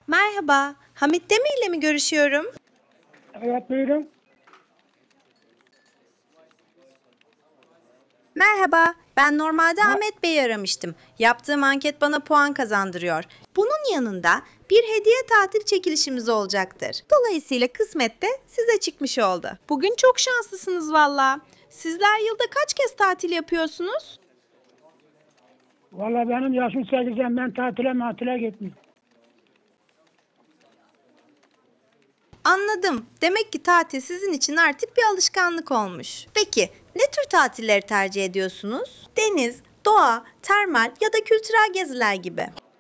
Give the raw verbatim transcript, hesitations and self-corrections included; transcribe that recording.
Merhaba, Hamit Demir ile mi görüşüyorum? Evet buyurun. Merhaba, ben normalde Ha, Ahmet Bey'i aramıştım. Yaptığım anket bana puan kazandırıyor. Bunun yanında bir hediye tatil çekilişimiz olacaktır. Dolayısıyla kısmet de size çıkmış oldu. Bugün çok şanslısınız valla. Sizler yılda kaç kez tatil yapıyorsunuz? valla benim yaşım seksen, ben tatile matile gitmiyorum. Anladım. Demek ki tatil sizin için artık bir alışkanlık olmuş. Peki, ne tür tatilleri tercih ediyorsunuz? Deniz, doğa, termal ya da kültürel geziler gibi.